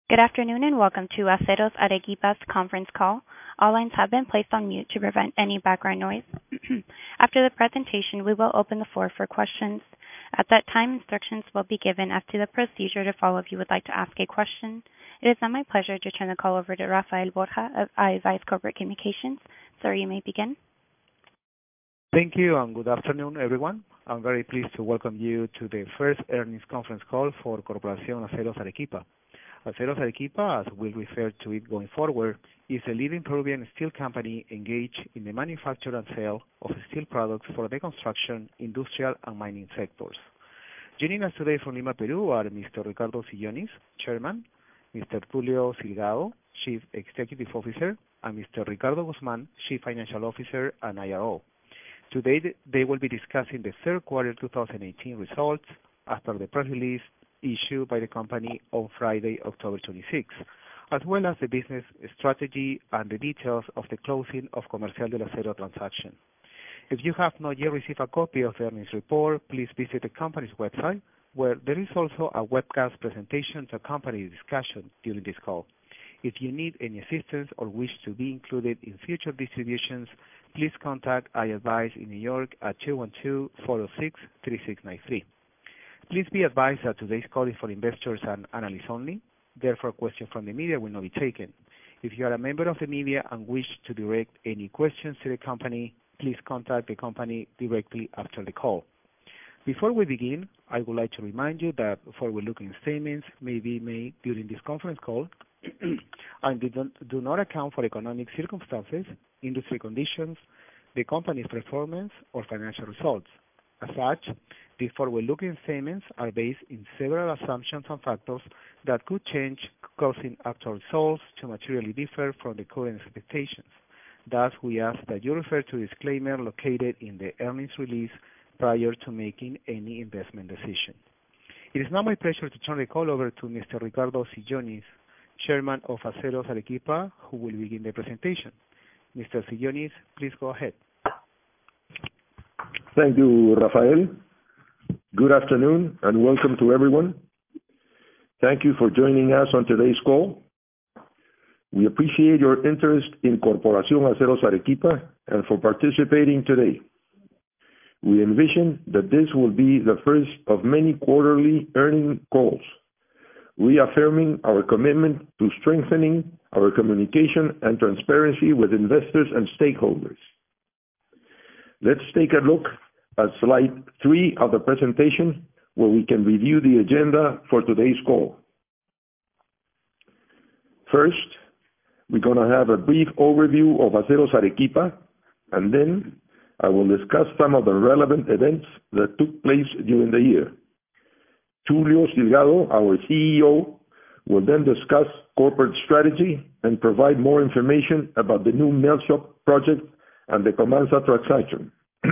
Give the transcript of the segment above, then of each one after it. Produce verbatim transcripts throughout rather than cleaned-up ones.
Good afternoon, and welcome to Aceros Arequipa's conference call. All lines have been placed on mute to prevent any background noise. After the presentation, we will open the floor for questions. At that time, instructions will be given as to the procedure to follow if you would like to ask a question. It is now my pleasure to turn the call over to Rafael Borja of iAdvize Corporate Communications. Sir, you may begin. Thank you, and good afternoon, everyone. I'm very pleased to welcome you to the first earnings conference call for Corporación Aceros Arequipa. Aceros Arequipa, as we'll refer to it going forward, is a leading Peruvian steel company engaged in the manufacture and sale of steel products for the construction, industrial, and mining sectors. Joining us today from Lima, Peru are Mister Ricardo Sillonis, Chairman, Mister Tulio Silgado, Chief Executive Officer, and Mister Ricardo Guzman, Chief Financial Officer and I R O. Today, they will be discussing the third quarter two thousand eighteen results after the press release issued by the company on Friday, October twenty-sixth, as well as the business strategy and the details of the closing of Comercial del Acero transaction. If you have not yet received a copy of the earnings report, please visit the company's website, where there is also a webcast presentation to accompany the discussion during this call. If you need any assistance or wish to be included in future distributions, please contact iAdvize in New York at two one two, four zero six, three six nine three. Please be advised that today's call is for investors and analysts only. Therefore, questions from the media will not be taken. If you are a member of the media and wish to direct any questions to the company, please contact the company directly after the call. Before we begin, I would like to remind you that forward-looking statements may be made during this conference call and do not account for economic circumstances, industry conditions, the company's performance, or financial results. As such, these forward-looking statements are based in several assumptions and factors that could change, causing actual results to materially differ from the current expectations. Thus, we ask that you refer to the disclaimer located in the earnings release prior to making any investment decision. It is now my pleasure to turn the call over to Mister Ricardo Sillonis, Chairman of Aceros Arequipa, who will begin the presentation. Mister Sillonis, please go ahead. Thank you, Rafael. Good afternoon and welcome to everyone. Thank you for joining us on today's call. We appreciate your interest in Corporación Aceros Arequipa and for participating today. We envision that this will be the first of many quarterly earnings calls, reaffirming our commitment to strengthening our communication and transparency with investors and stakeholders. Let's take a look at slide three of the presentation, where we can review the agenda for today's call. First, we're going to have a brief overview of Aceros Arequipa, and then I will discuss some of the relevant events that took place during the year. Tulio Silgado, our C E O, will then discuss corporate strategy and provide more information about the new melt shop project and the Comercial transaction.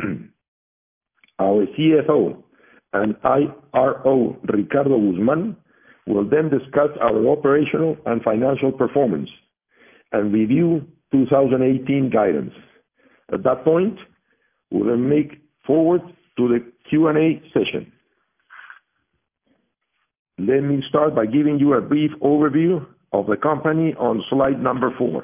Our C F O and I R O, Ricardo Guzman, will then discuss our operational and financial performance and review two thousand eighteen guidance. At that point, we will make forward to the Q and A session. Let me start by giving you a brief overview of the company on slide number four.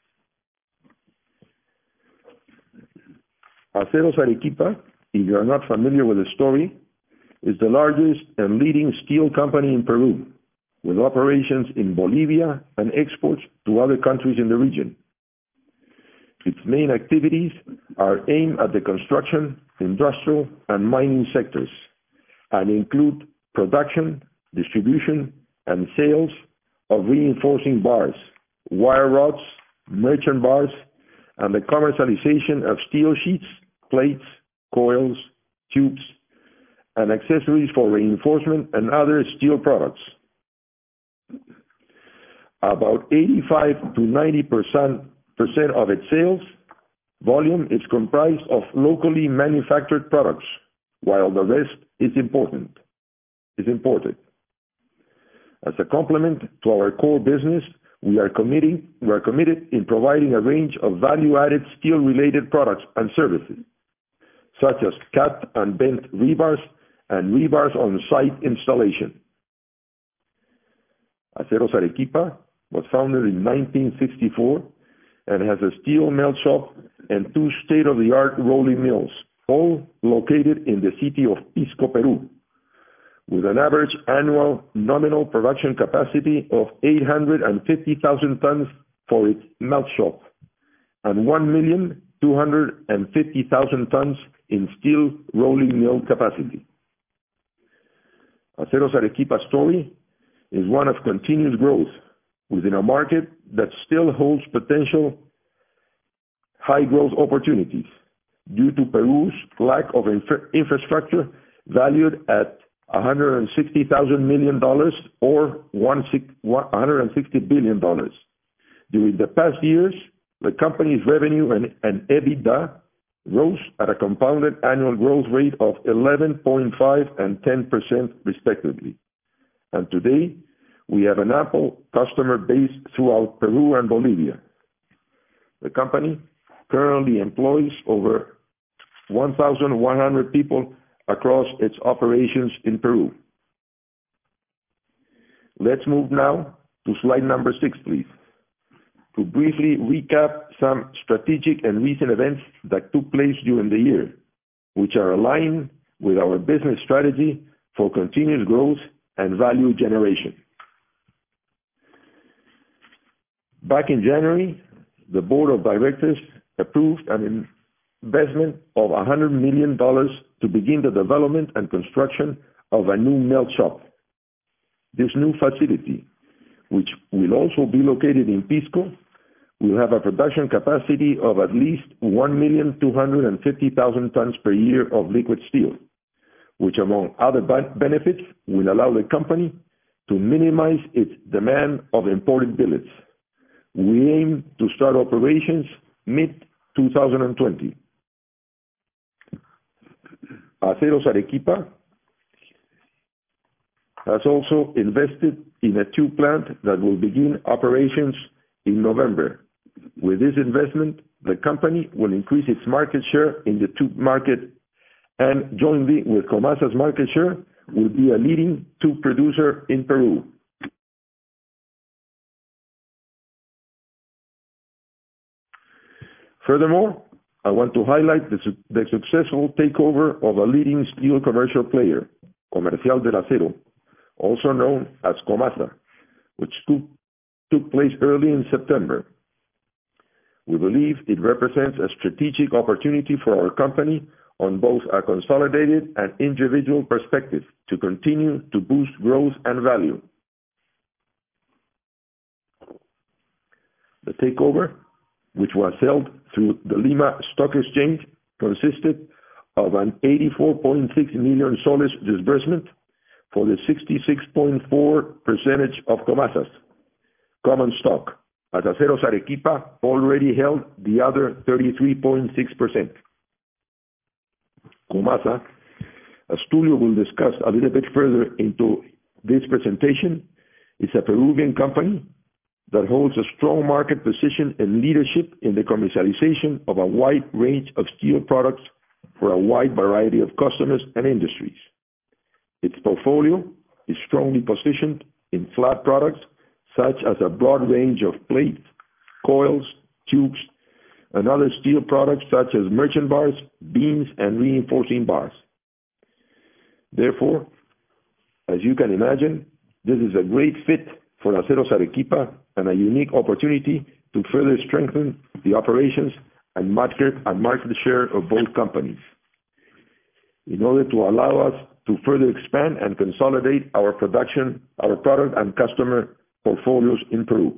Aceros Arequipa, if you are not familiar with the story, is the largest and leading steel company in Peru, with operations in Bolivia and exports to other countries in the region. Its main activities are aimed at the construction, industrial, and mining sectors, and include production, distribution, and sales of reinforcing bars, wire rods, merchant bars, and the commercialization of steel sheets, plates, coils, tubes, and accessories for reinforcement and other steel products. About eighty-five to ninety percent of its sales volume is comprised of locally manufactured products, while the rest is important, is imported. As a complement to our core business, we are committing, we are committed in providing a range of value-added steel-related products and services, such as cut and bent rebars and rebars on site installation. Aceros Arequipa was founded in nineteen sixty-four and has a steel melt shop and two state-of-the-art rolling mills, all located in the city of Pisco, Peru, with an average annual nominal production capacity of eight hundred fifty thousand tons for its melt shop and one million two hundred fifty thousand tons in steel rolling mill capacity. Aceros Arequipa's story is one of continuous growth within a market that still holds potential high growth opportunities due to Peru's lack of infra infrastructure valued at one hundred sixty thousand million dollars or one hundred sixty billion dollars. During the past years, the company's revenue and, and EBITDA rose at a compounded annual growth rate of eleven point five and ten percent respectively. And today, we have an ample customer base throughout Peru and Bolivia. The company currently employs over one thousand one hundred people across its operations in Peru. Let's move now to slide number six, please, to briefly recap some strategic and recent events that took place during the year, which are aligned with our business strategy for continuous growth and value generation. Back in January, the Board of Directors approved an investment of one hundred million dollars to begin the development and construction of a new melt shop. This new facility, which will also be located in Pisco, will have a production capacity of at least one million two hundred fifty thousand tons per year of liquid steel, which among other benefits will allow the company to minimize its demand of imported billets. We aim to start operations mid twenty twenty. Aceros Arequipa has also invested in a tube plant that will begin operations in November. With this investment, the company will increase its market share in the tube market and jointly with Comasa's market share will be a leading tube producer in Peru. Furthermore, I want to highlight the, su the successful takeover of a leading steel commercial player, Comercial del Acero, also known as Comasa, which took, took place early in September. We believe it represents a strategic opportunity for our company on both a consolidated and individual perspective to continue to boost growth and value. The takeover, which was held through the Lima Stock Exchange, consisted of an eighty-four point six million soles disbursement for the sixty-six point four percentage of Comasa's common stock, as Aceros Arequipa already held the other thirty-three point six percent. Comasa, as Tulio will discuss a little bit further into this presentation, is a Peruvian company that holds a strong market position and leadership in the commercialization of a wide range of steel products for a wide variety of customers and industries. Its portfolio is strongly positioned in flat products such as a broad range of plates, coils, tubes, and other steel products such as merchant bars, beams, and reinforcing bars. Therefore, as you can imagine, this is a great fit for Aceros Arequipa and a unique opportunity to further strengthen the operations and market, and market share of both companies in order to allow us to further expand and consolidate our production, our product and customer portfolios in Peru.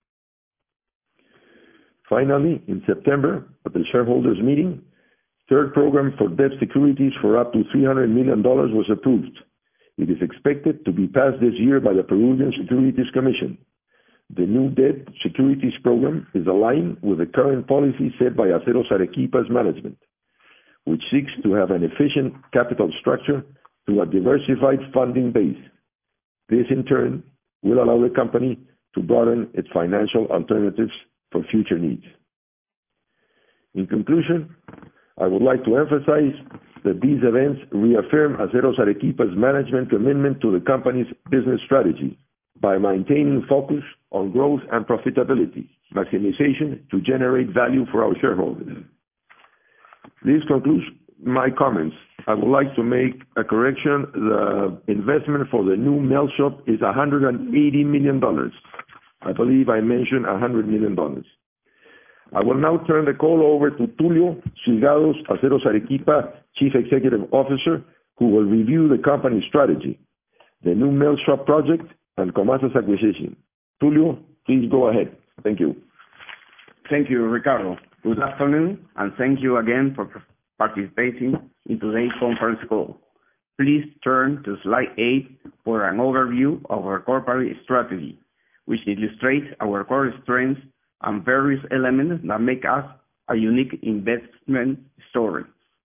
Finally, in September, at the shareholders meeting, third program for debt securities for up to three hundred million dollars was approved. It is expected to be passed this year by the Peruvian Securities Commission. The new debt securities program is aligned with the current policy set by Aceros Arequipa's management, which seeks to have an efficient capital structure through a diversified funding base. This, in turn, will allow the company to broaden its financial alternatives for future needs. In conclusion, I would like to emphasize that these events reaffirm Aceros Arequipa's management commitment to the company's business strategy, by maintaining focus on growth and profitability, maximization to generate value for our shareholders. This concludes my comments. I would like to make a correction. The investment for the new melt shop is one hundred eighty million dollars. I believe I mentioned one hundred million dollars. I will now turn the call over to Tulio Cigarros, Aceros Arequipa Chief Executive Officer, who will review the company's strategy, the new melt shop project, and Comasa's acquisition. Tulio, please go ahead. Thank you. Thank you, Ricardo. Good afternoon, and thank you again for participating in today's conference call. Please turn to slide eight for an overview of our corporate strategy, which illustrates our core strengths and various elements that make us a unique investment story.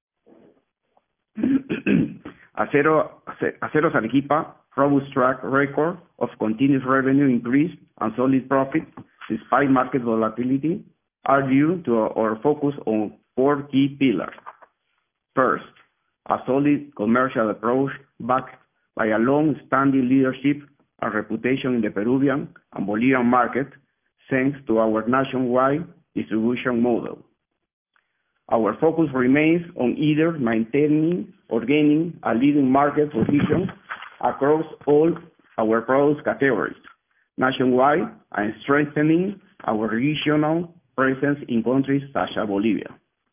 Acero, Aceros Arequipa robust track record of continuous revenue increase and solid profit despite market volatility are due to our focus on four key pillars. First, a solid commercial approach backed by a long-standing leadership and reputation in the Peruvian and Bolivian market, thanks to our nationwide distribution model. Our focus remains on either maintaining or gaining a leading market position across all our product categories nationwide and strengthening our regional presence in countries such as Bolivia.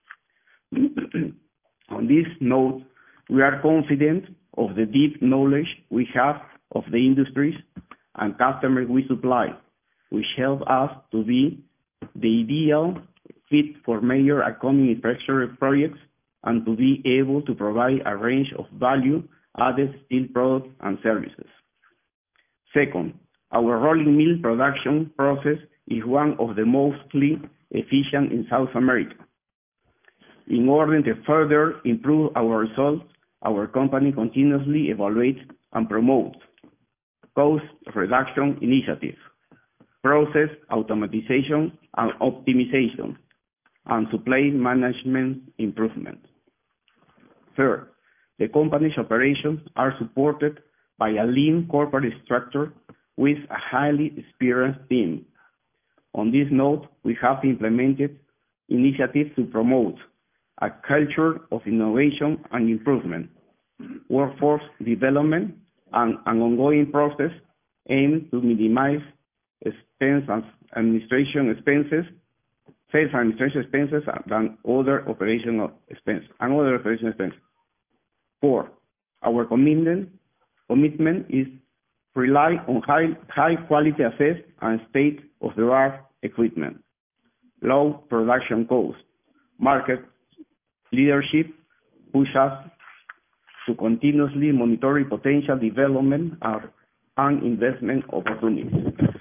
On this note, we are confident of the deep knowledge we have of the industries and customers we supply, which help us to be the ideal fit for major upcoming infrastructure projects and to be able to provide a range of value-added steel products and services. Second, our rolling mill production process is one of the mostly efficient in South America. In order to further improve our results, our company continuously evaluates and promotes cost reduction initiatives, process automatization and optimization, and supply management improvement. Third, the company's operations are supported by a lean corporate structure with a highly experienced team. On this note, we have implemented initiatives to promote a culture of innovation and improvement, workforce development, and an ongoing process aimed to minimize expense and administration expenses, sales and administration expenses, and other operational expenses, and other operational expenses. Four, our commitment commitment is rely on high high quality assets and state of the art equipment, low production costs, market leadership push us to continuously monitor potential development and investment opportunities.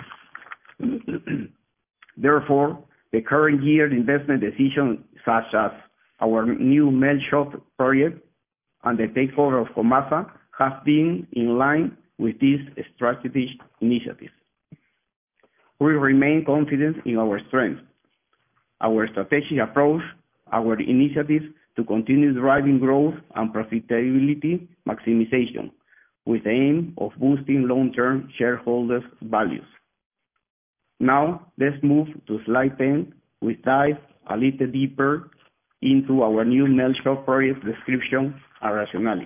Therefore, the current year investment decisions such as our new melt shop project and the takeover of Comasa have been in line with these strategic initiatives. We remain confident in our strengths, our strategic approach, our initiatives to continue driving growth and profitability maximization with the aim of boosting long-term shareholders' values. Now, let's move to slide ten, which dives a little deeper into our new melt shop project description and rationale.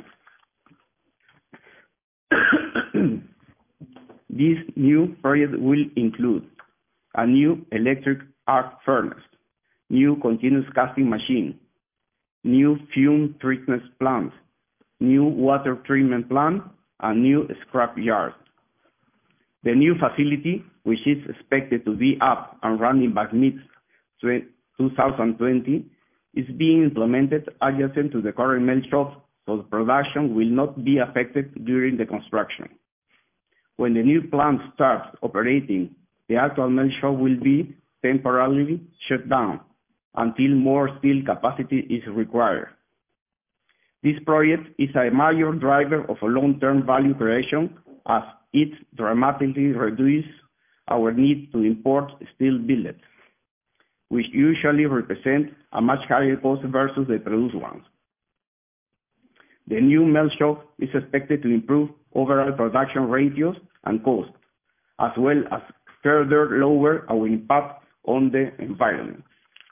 This new project will include a new electric arc furnace, new continuous casting machine, new fume treatment plant, new water treatment plant, and new scrap yard. The new facility, which is expected to be up and running by mid twenty twenty, is being implemented adjacent to the current melt shop, so the production will not be affected during the construction. When the new plant starts operating, the actual melt shop will be temporarily shut down until more steel capacity is required. This project is a major driver of a long-term value creation as it dramatically reduces our need to import steel billets, which usually represent a much higher cost versus the produced ones. The new melt shop is expected to improve overall production ratios and cost, as well as further lower our impact on the environment.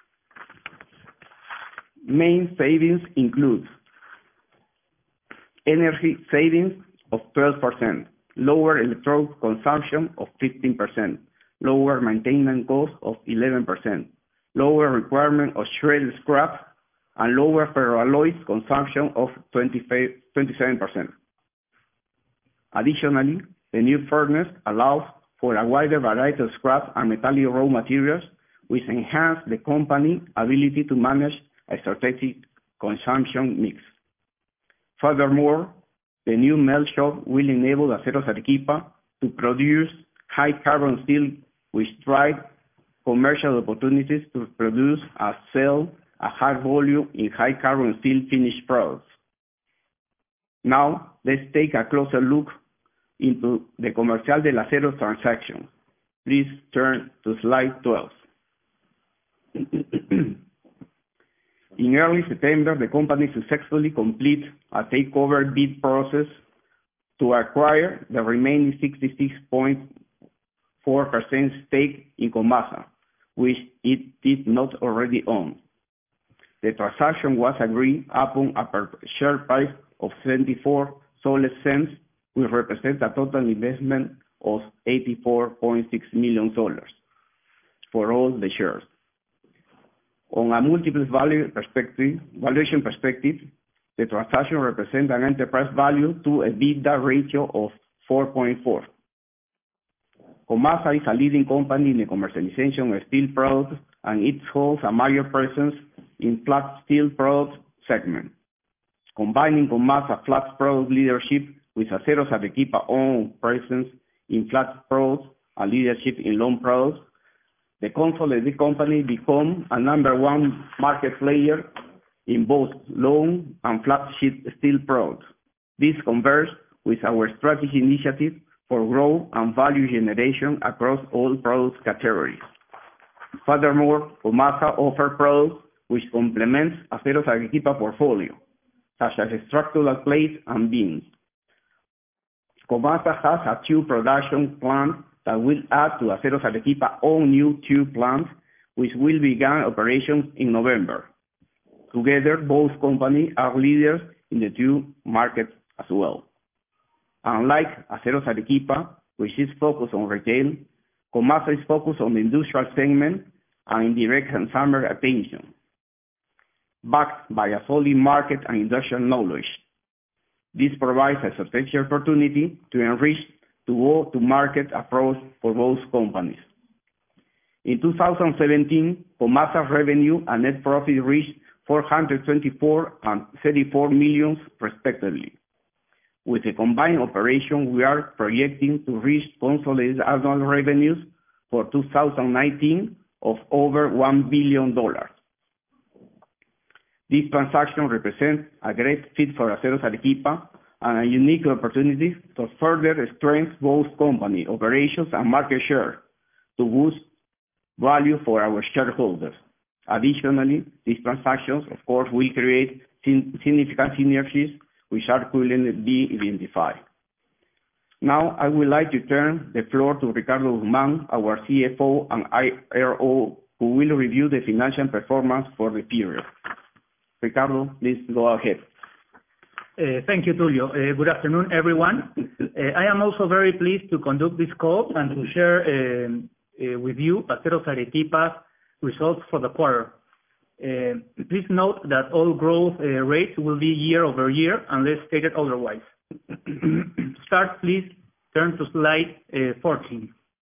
Main savings include energy savings of twelve percent, lower electrode consumption of fifteen percent, lower maintenance cost of eleven percent, lower requirement of shredded scrap, and lower ferroalloys consumption of twenty-seven percent. Additionally, the new furnace allows for a wider variety of scrap and metallic raw materials, which enhance the company's ability to manage a strategic consumption mix. Furthermore, the new melt shop will enable Aceros Arequipa to produce high-carbon steel, which drive commercial opportunities to produce and sell a high volume in high-carbon steel finished products. Now, let's take a closer look into the Comercial del Acero transaction. Please turn to slide twelve. In early September, the company successfully completed a takeover bid process to acquire the remaining sixty-six point four percent stake in Comasa, which it did not already own. The transaction was agreed upon a per share price of seventy-four soles cents, which represents a total investment of eighty-four point six million dollars for all the shares. On a multiple value perspective, valuation perspective, the transaction represents an enterprise value to EBITDA ratio of four point four. Comasa is a leading company in the commercialization of steel products, and it holds a major presence in flat steel product segment. Combining Comasa flat product leadership with Aceros Arequipa own presence in flat products and leadership in long products, the consolidated company become a number one market player in both long and flat sheet steel products. This converges with our strategy initiative for growth and value generation across all product categories. Furthermore, Comasa offers products which complement Aceros Arequipa portfolio, such as structural plates and beams. Comasa has a tube production plant that will add to Aceros Arequipa's own new tube plant, which will begin operations in November. Together, both companies are leaders in the tube market as well. Unlike Aceros Arequipa, which is focused on retail, Comasa is focused on the industrial segment and indirect consumer attention, backed by a solid market and industrial knowledge. This provides a strategic opportunity to enrich the go-to-market approach for both companies. In two thousand seventeen, Comasa's revenue and net profit reached four hundred twenty-four and thirty-four million respectively. With the combined operation, we are projecting to reach consolidated annual revenues for two thousand nineteen of over one billion dollars. This transaction represents a great fit for Aceros Arequipa and a unique opportunity to further strengthen both company operations and market share to boost value for our shareholders. Additionally, these transactions, of course, will create significant synergies which are currently being identified. Now, I would like to turn the floor to Ricardo Guzmán, our C F O and I R O, who will review the financial performance for the period. Ricardo, please go ahead. Uh, thank you, Tulio. Uh, good afternoon, everyone. Uh, I am also very pleased to conduct this call and to share uh, uh, with you Aceros Arequipa's results for the quarter. Uh, please note that all growth uh, rates will be year over year unless stated otherwise. Start, please turn to slide uh, fourteen.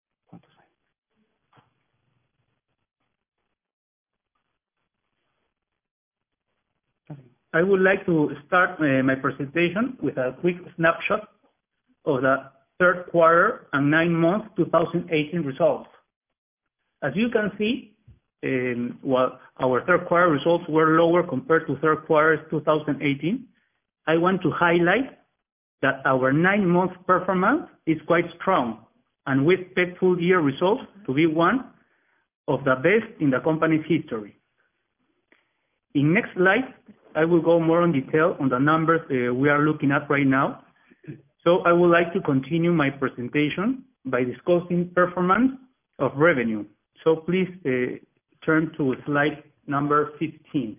I would like to start uh, my presentation with a quick snapshot of the third quarter and nine months two thousand eighteen results. As you can see, um, while our third quarter results were lower compared to third quarter two thousand eighteen, I want to highlight that our nine-month performance is quite strong, and we expect full year results to be one of the best in the company's history. In next slide, I will go more in detail on the numbers uh, we are looking at right now. So I would like to continue my presentation by discussing performance of revenue. So please uh, turn to slide number fifteen.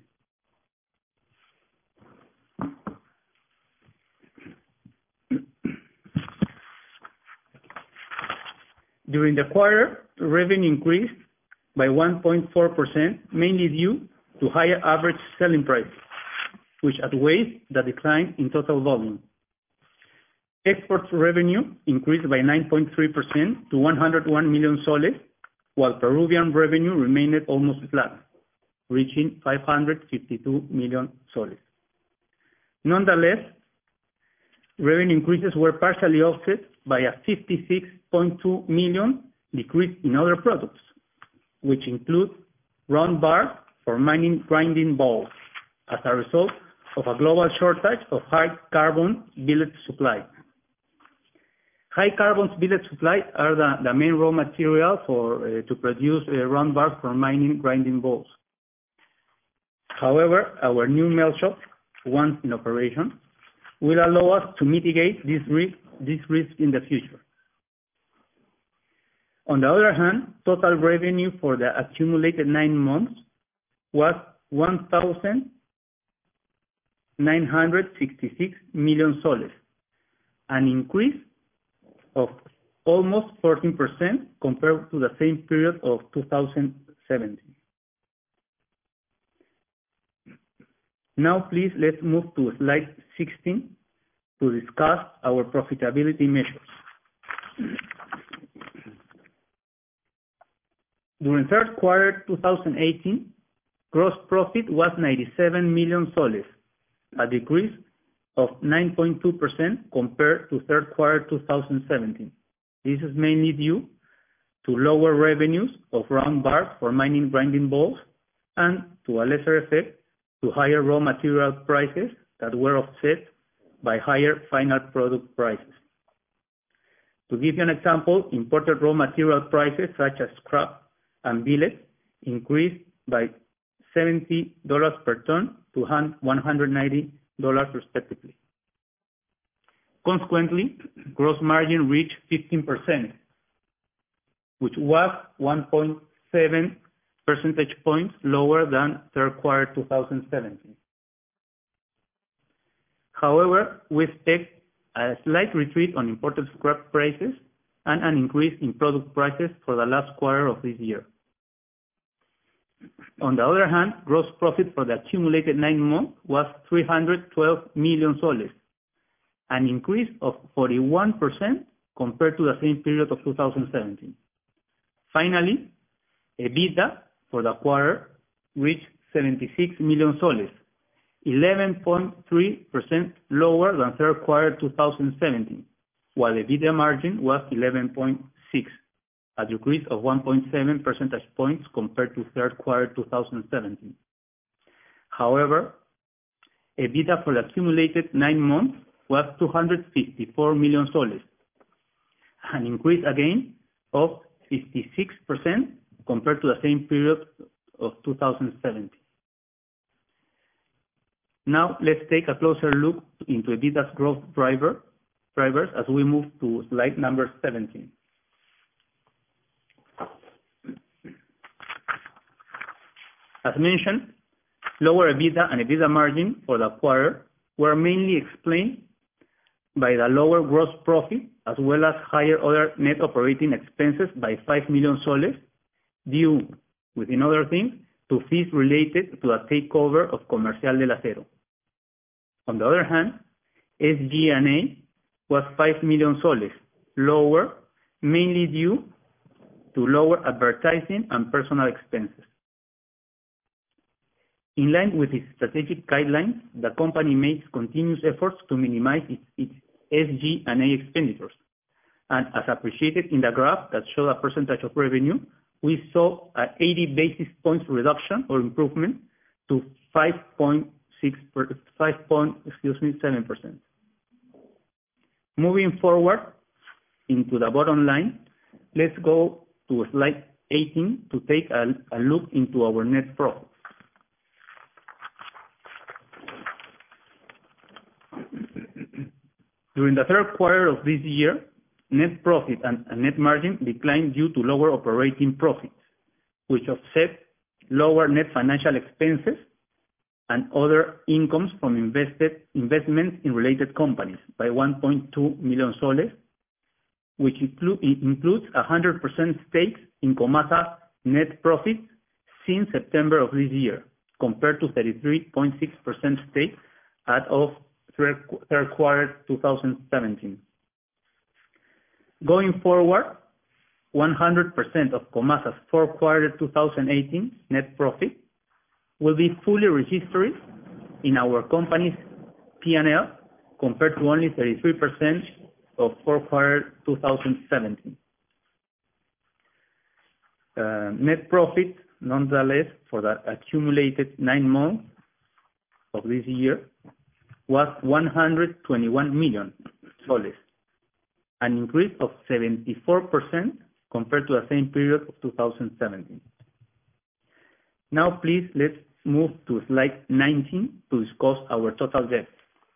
During the quarter, revenue increased by one point four percent, mainly due to higher average selling prices, which outweighed the decline in total volume. Exports revenue increased by nine point three percent to one hundred one million soles, while Peruvian revenue remained almost flat, reaching five hundred fifty-two million soles. Nonetheless, revenue increases were partially offset by a fifty-six point two million decrease in other products, which include round bars for mining grinding balls as a result of a global shortage of high carbon billet supply. High carbon billet supply are the, the main raw material for uh, to produce uh, round bars for mining grinding balls. However, our new melt shop, once in operation, will allow us to mitigate this risk, this risk in the future. On the other hand, total revenue for the accumulated nine months was one thousand nine hundred sixty-six million soles, an increase of almost fourteen percent compared to the same period of two thousand seventeen. Now, please, let's move to slide sixteen to discuss our profitability measures. During third quarter two thousand eighteen, gross profit was ninety-seven million soles, a decrease of nine point two percent compared to third quarter two thousand seventeen. This is mainly due to lower revenues of round bars for mining grinding balls and, to a lesser effect, to higher raw material prices that were offset by higher final product prices. To give you an example, imported raw material prices such as scrap and billets increased by seventy dollars per ton to one hundred ninety dollars respectively. Consequently, gross margin reached fifteen percent, which was one point seven percentage points lower than third quarter two thousand seventeen. However, we expect a slight retreat on imported scrap prices and an increase in product prices for the last quarter of this year. On the other hand, gross profit for the accumulated nine months was three hundred twelve million soles, an increase of forty-one percent compared to the same period of two thousand seventeen. Finally, EBITDA for the quarter reached seventy-six million soles, eleven point three percent lower than third quarter two thousand seventeen, while the EBITDA margin was eleven point six, a decrease of one point seven percentage points compared to third quarter two thousand seventeen. However, EBITDA for the accumulated nine months was two hundred fifty-four million soles, an increase again of fifty-six percent compared to the same period of two thousand seventeen. Now, let's take a closer look into EBITDA's growth driver, drivers as we move to slide number seventeen. As mentioned, lower EBITDA and EBITDA margin for the quarter were mainly explained by the lower gross profit as well as higher other net operating expenses by five million soles, due, within other things, to fees related to the takeover of Comercial del Acero. On the other hand, S G and A was five million soles, lower, mainly due to lower advertising and personal expenses. In line with its strategic guidelines, the company makes continuous efforts to minimize its, its S G and A expenditures. And as appreciated in the graph that showed a percentage of revenue, we saw an eighty basis points reduction or improvement to five point six per, five point, excuse me, seven percent. Moving forward into the bottom line, let's go to slide eighteen to take a, a look into our net profit. During the third quarter of this year, net profit and net margin declined due to lower operating profits, which offset lower net financial expenses and other incomes from invested investments in related companies by one point two million soles, which include, includes one hundred percent stakes in Comasa net profit since September of this year, compared to thirty-three point six percent stake as of third, third quarter two thousand seventeen. Going forward, one hundred percent of Comasa's fourth quarter two thousand eighteen net profit will be fully registered in our company's P and L, compared to only thirty-three percent of fourth quarter two thousand seventeen. Uh, net profit, nonetheless, for the accumulated nine months of this year was one hundred twenty-one million soles, an increase of seventy-four percent compared to the same period of two thousand seventeen. Now, please, let's move to slide nineteen to discuss our total debt.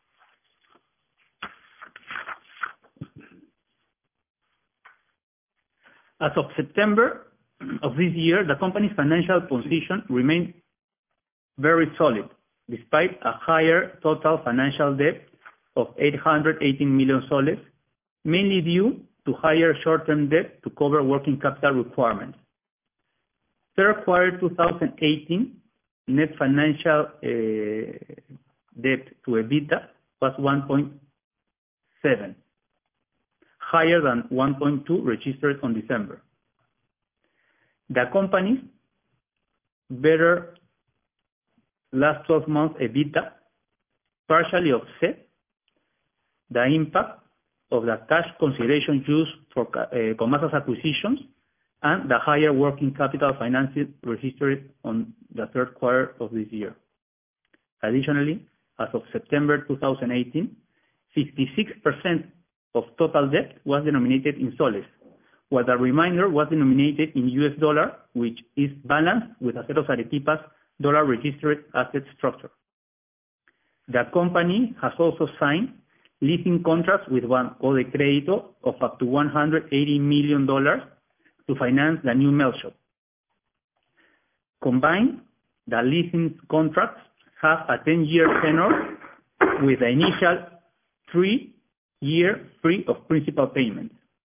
As of September of this year, the company's financial position remained very solid, despite a higher total financial debt of eight hundred eighteen million soles, mainly due to higher short-term debt to cover working capital requirements. Third quarter two thousand eighteen net financial uh, debt to EBITDA was one point seven, higher than one point two registered on December. The company's better last twelve months EBITDA partially offset the impact of the cash consideration used for uh, Comasa's acquisitions and the higher working capital financing registered on the third quarter of this year. Additionally, as of September two thousand eighteen, fifty-six percent of total debt was denominated in soles, while the remainder was denominated in U S dollar, which is balanced with Aceros Arequipa's dollar registered asset structure. The company has also signed leasing contracts with Banco de Crédito of up to one hundred eighty million dollars to finance the new melt shop. Combined, the leasing contracts have a ten-year tenor with the initial three-year free of principal payments.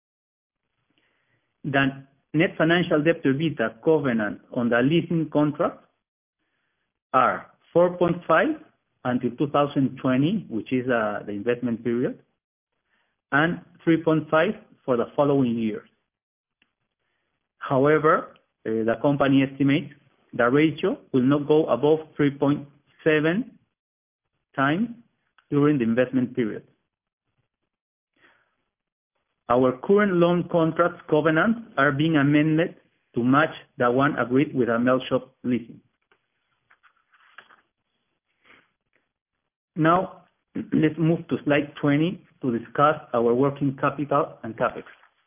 The net financial debt to EBITDA covenant on the leasing contract are four point five until two thousand twenty, which is uh, the investment period, and three point five for the following years. However, uh, the company estimates the ratio will not go above three point seven times during the investment period. Our current loan contracts covenants are being amended to match the one agreed with the melt shop leasing. Now, let's move to slide twenty to discuss our working capital and CapEx.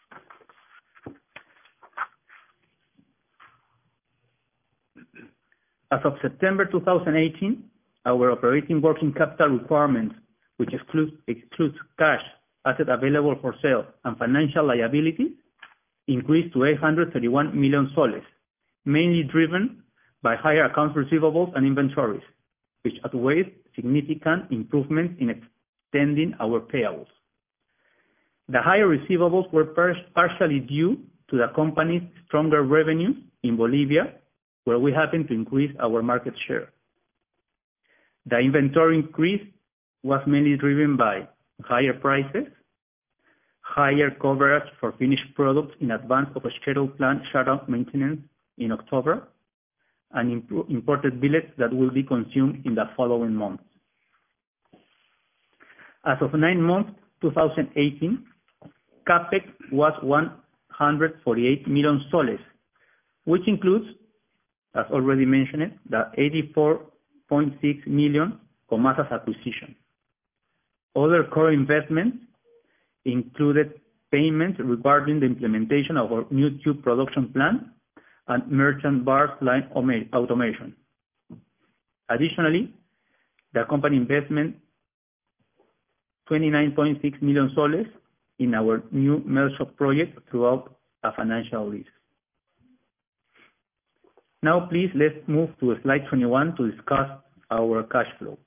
As of September two thousand eighteen, our operating working capital requirements, which excludes, excludes cash, assets available for sale, and financial liabilities, increased to eight hundred thirty-one million soles, mainly driven by higher accounts receivables and inventories, which outweighs significant improvements in extending our payables. The higher receivables were par partially due to the company's stronger revenues in Bolivia, where we happen to increase our market share. The inventory increase was mainly driven by higher prices, higher coverage for finished products in advance of a scheduled plant shutdown maintenance in October, and imp imported billets that will be consumed in the following months. As of nine months two thousand eighteen, CapEx was one hundred forty-eight million soles, which includes, as already mentioned, the eighty-four point six million Comasa's acquisition. Other core investments included payments regarding the implementation of our new tube production plant and merchant bars line automation. Additionally, the company investment twenty-nine point six million soles in our new melt shop project throughout a financial lease. Now, please, let's move to slide twenty-one to discuss our cash flow.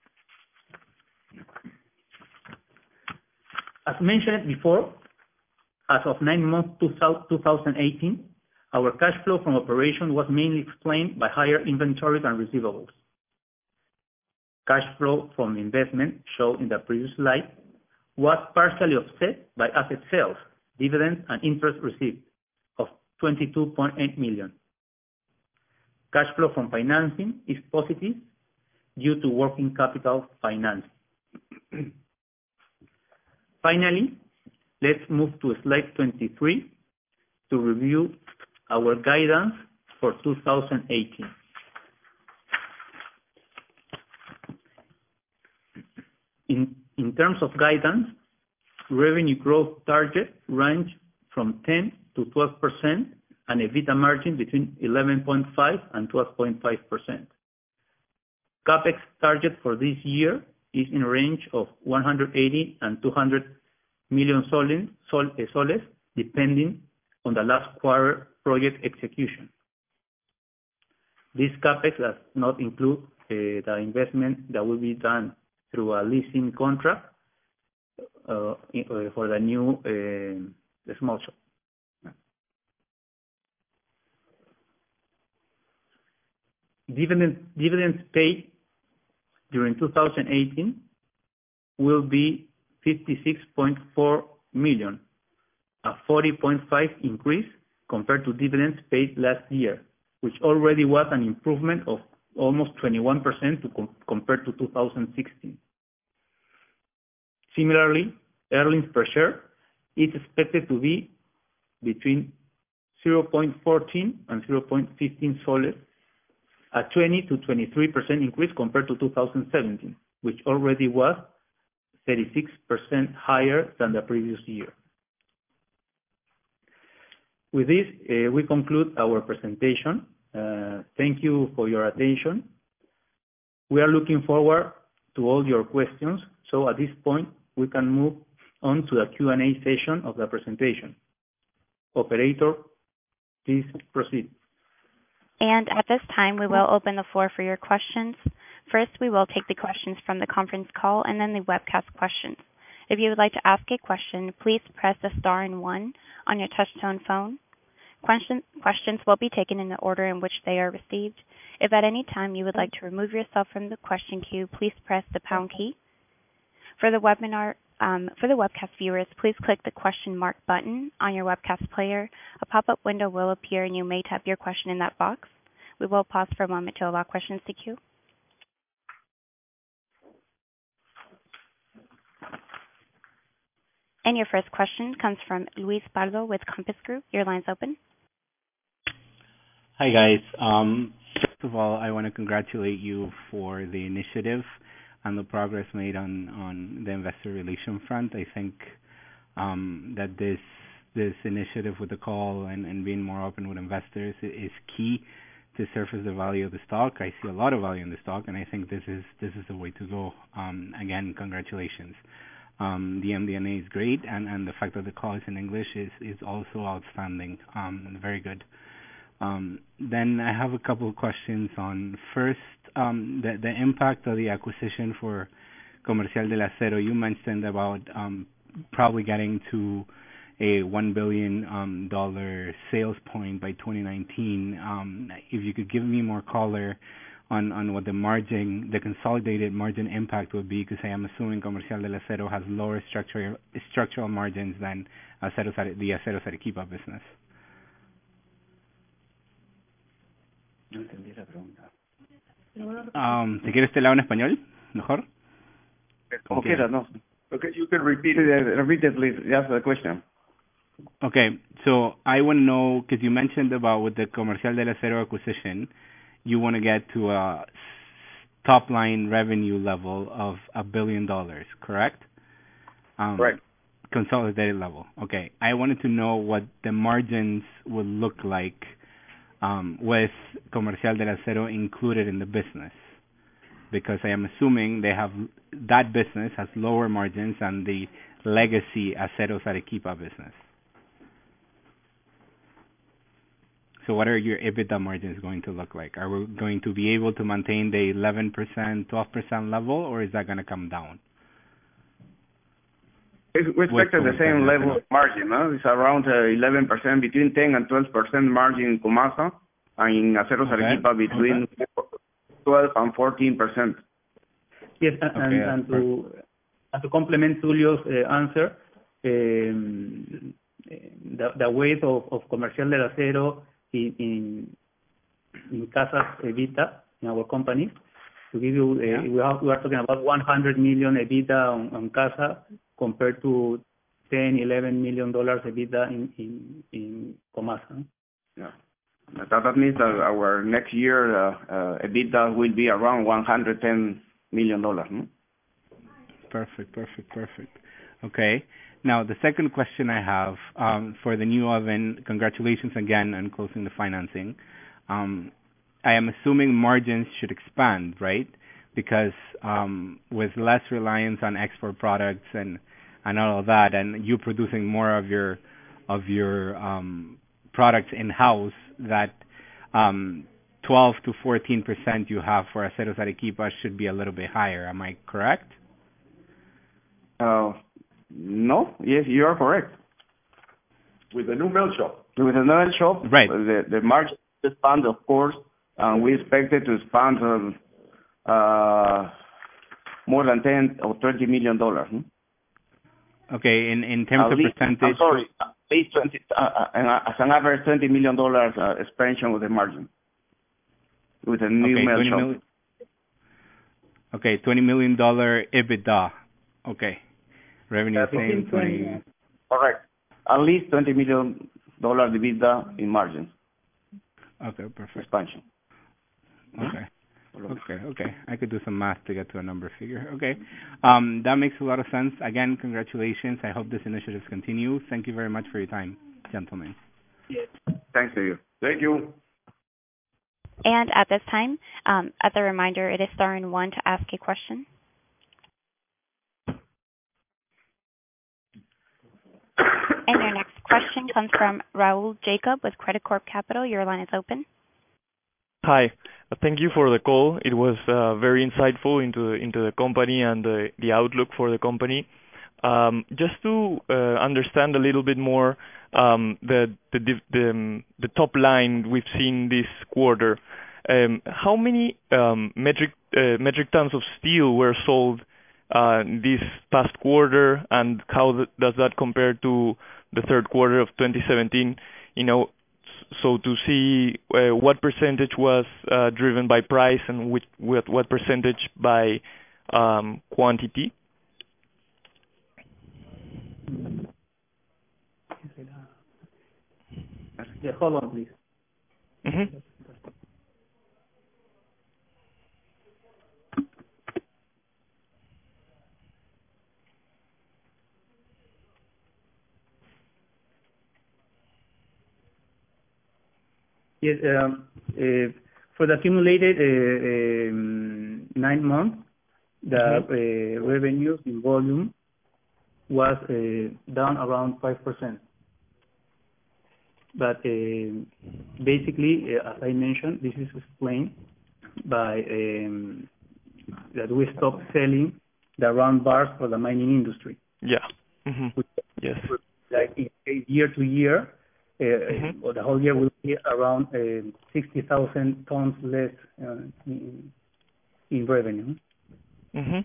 As mentioned before, as of nine months two thousand eighteen, our cash flow from operation was mainly explained by higher inventories and receivables. Cash flow from investment, shown in the previous slide, was partially offset by asset sales, dividends, and interest received of twenty-two point eight million. Cash flow from financing is positive due to working capital financing. Finally, let's move to slide twenty-three to review our guidance for two thousand eighteen. In, in terms of guidance, revenue growth target range from ten to twelve percent and EBITDA margin between eleven point five and twelve point five percent. CapEx target for this year is in a range of one hundred eighty and two hundred million soles, sol, eh, soles, depending on the last quarter project execution. This CapEx does not include uh, the investment that will be done through a leasing contract uh, for the new uh, the small shop. Dividend, dividends paid during two thousand eighteen will be fifty-six point four million, a forty point five increase compared to dividends paid last year, which already was an improvement of almost twenty-one percent to com compared to two thousand sixteen. Similarly, earnings per share is expected to be between zero point one four and zero point one five soles, a twenty to twenty-three percent increase compared to two thousand seventeen, which already was thirty-six percent higher than the previous year. With this, uh, we conclude our presentation. Uh, thank you for your attention. We are looking forward to all your questions. So at this point, we can move on to the Q and A session of the presentation. Operator, please proceed. And at this time, we will open the floor for your questions. First, we will take the questions from the conference call and then the webcast questions. If you would like to ask a question, please press the star and one on your touch-tone phone. Question, questions will be taken in the order in which they are received. If at any time you would like to remove yourself from the question queue, please press the pound key. For the webinar, um, for the webcast viewers, please click the question mark button on your webcast player. A pop-up window will appear and you may type your question in that box. We will pause for a moment to allow questions to queue. And your first question comes from Luis Pardo with Compass Group. Your line's open. Hi, guys. Um, first of all, I want to congratulate you for the initiative and the progress made on, on the investor relation front. I think um, that this this initiative with the call and, and being more open with investors is key to surface the value of the stock. I see a lot of value in the stock, and I think this is this is the way to go. Um, again, congratulations. Um, the M D N A is great, and, and the fact that the call is in English is, is also outstanding, um, and very good. Um, then I have a couple of questions on, first, um, the, the impact of the acquisition for Comercial del Acero. You mentioned about um, probably getting to a one billion dollar um, sales point by twenty nineteen. Um, if you could give me more color on, on what the margin, the consolidated margin impact would be, because I am assuming Comercial del Acero has lower structural structural margins than Aceros, the Aceros Arequipa business. No entendí la pregunta. Um, ¿Te quieres te la en español? ¿Mejor? Como quieras, no. Okay, you can repeat it. Uh, repeat it, please. That's the question. Okay, so I want to know, because you mentioned about with the Comercial del Acero acquisition, you want to get to a top line revenue level of a billion dollars, correct? Um, right. Consolidated level. Okay. I wanted to know what the margins would look like um, with Comercial del Acero included in the business, because I am assuming they have that business has lower margins than the legacy Aceros Arequipa business. So what are your EBITDA margins going to look like? Are we going to be able to maintain the eleven percent, twelve percent level, or is that going to come down? We expected the same level of margin. No? It's around uh, eleven percent, between ten and twelve percent margin in Comasa, and in Aceros Okay. Arequipa between Okay. twelve and fourteen percent. Yes, and, Okay, and, that's and to and to complement Julio's uh, answer, um, the, the weight of, of Comercial del Acero in in, in Casa's EBITDA in our company. To give you, uh, Yeah. we, are, we are talking about one hundred million EBITDA on, on Casa compared to ten, eleven million dollars EBITDA in in in Comasa. Yeah. That, that means that our next year uh, uh, EBITDA will be around one hundred ten million dollars. Hmm? Perfect, perfect, perfect. Okay. Now, the second question I have um, for the new oven, congratulations again on closing the financing. Um, I am assuming margins should expand, right? Because um, with less reliance on export products and, and all of that, and you producing more of your of your um, products in-house, that um, twelve to fourteen percent you have for Aceros Arequipa should be a little bit higher. Am I correct? Uh, no, yes, you are correct. With the new melt shop. With the melt shop, Right. the, the margin expand, of course, and we expect it to expand um, uh, more than ten or twenty million dollars. Hmm? Okay, in, in terms At of least, percentage. I'm sorry, at least twenty, uh, uh, as an average twenty million dollars uh, expansion of the margin with a new Okay, melt twenty shop. million. Okay, twenty million dollar EBITDA. Okay, revenue Yeah, same between twenty. twenty Correct. At least twenty million dollars EBITDA in margins Okay, perfect. expansion. Okay. Okay, okay. I could do some math to get to a number figure. Okay. Um, that makes a lot of sense. Again, congratulations. I hope this initiative continue. Thank you very much for your time, gentlemen. Thanks to you. Thank you. And at this time, um, as a reminder, it is star and one to ask a question. And your next question comes from Raul Jacob with Credit Corp Capital. Your line is open. Hi. Thank you for the call. It was uh, very insightful into into the company and the the outlook for the company. Um, Just to uh, understand a little bit more, um, the the the um, the top line we've seen this quarter, um, how many um, metric uh, metric tons of steel were sold uh, this past quarter, and how th- does that compare to the third quarter of twenty seventeen? You know, so to see uh, what percentage was uh, driven by price and which, what, what percentage by um, quantity. Yeah, hold on, please. Mm-hmm. Yes, um, uh, for the accumulated uh, um, nine months, the uh, revenues in volume was uh, down around five percent. But uh, basically, uh, as I mentioned, this is explained by um, that we stopped selling the round bars for the mining industry. Yeah. Mm-hmm. Which, Yes. like in- year to year, uh, Mhm. or the whole year will be around uh, sixty thousand tons less uh, in, in revenue. Mm-hmm.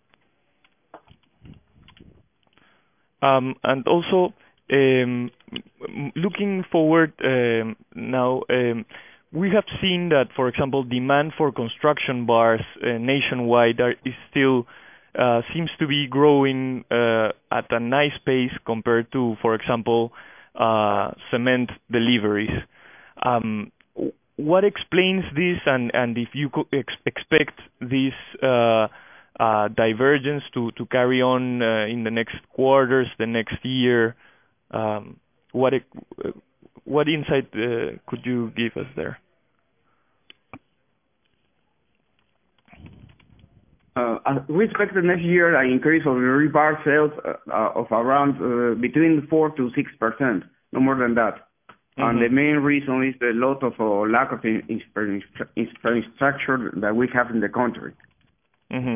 Um, and also, um, m- looking forward um, now, um, we have seen that, for example, demand for construction bars uh, nationwide are, is still uh, seems to be growing uh, at a nice pace compared to, for example, uh, cement deliveries. Um, w- what explains this, and, and if you could ex- expect this uh, uh, divergence to, to carry on uh, in the next quarters, the next year? Um, what e- what insight uh, could you give us there? Uh, uh, we expect the next year an increase of the rebar sales uh, of around uh, between four to six percent, no more than that. Mm-hmm. And the main reason is the lot of uh, lack of in, in, infrastructure that we have in the country. Mm-hmm.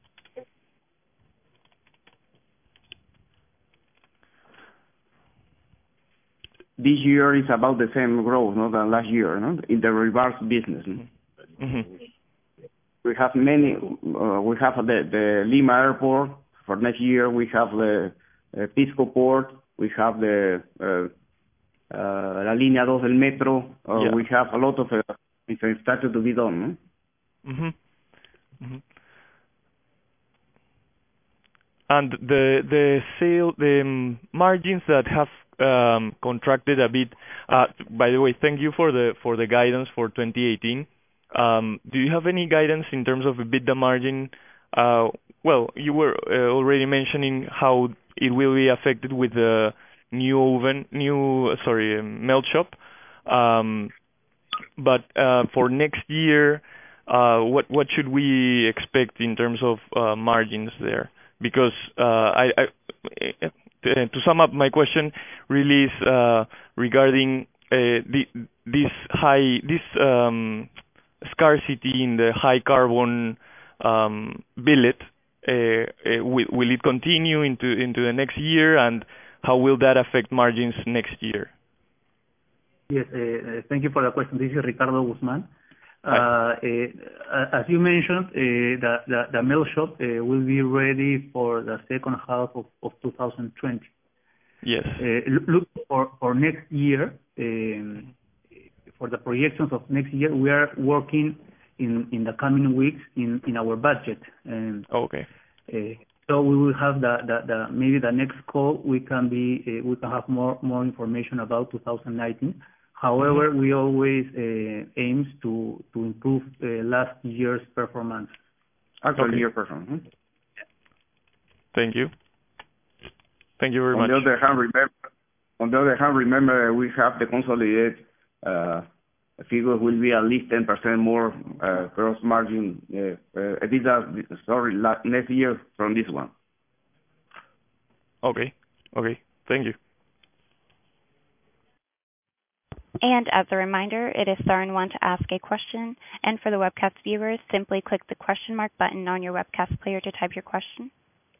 This year is about the same growth, no, than last year, no, in the reverse business. No? Mm-hmm. We have many. Uh, we have the, the Lima Airport for next year. We have the uh, Pisco Port. We have the uh, uh, La Línea dos del Metro. Uh, yeah. We have a lot of uh, infrastructure to be done. No? Mm-hmm. Mm-hmm. And the the sale the um, margins that have um, contracted a bit. Uh, by the way, thank you for the for the guidance for twenty eighteen. Um, do you have any guidance in terms of EBITDA margin? Uh, well, you were uh, already mentioning how it will be affected with the new oven, new sorry, um, melt shop. Um, but uh, for next year, uh, what what should we expect in terms of uh, margins there? Because uh, I, I to sum up my question really is uh, regarding uh, the this high this um, scarcity in the high carbon um, billet. Uh, uh, will, will it continue into into the next year, and how will that affect margins next year? Yes, uh, thank you for the question. This is Ricardo Guzman. Uh, uh, as you mentioned, uh, the, the the melt shop uh, will be ready for the second half of, of two thousand twenty. Yes. Uh, look for for next year. Um, for the projections of next year, we are working in in the coming weeks in in our budget. And okay. Uh, so we will have the, the, the maybe the next call we can be uh, we can have more more information about two thousand nineteen. However, mm-hmm. we always uh, aims to to improve uh, last year's performance. Actually, okay. year performance. Thank you. Thank you very on much. The other hand, remember, on the other hand, remember we have the consolidated uh, figure will be at least ten percent more uh, gross margin uh, uh, EBITDA, sorry, next year from this one. Okay. Okay. Thank you. And as a reminder, it is star and one to ask a question. And for the webcast viewers, simply click the question mark button on your webcast player to type your question.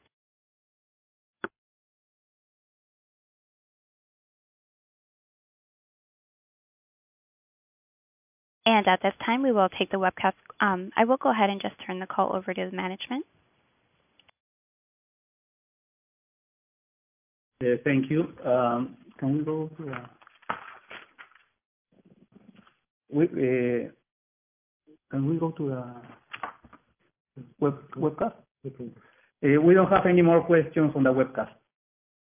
And at this time, we will take the webcast. Um, I will go ahead and just turn the call over to the management. Uh, thank you. Um, can we go to the we, uh, can we go to the web, webcast? Uh, we don't have any more questions on the webcast.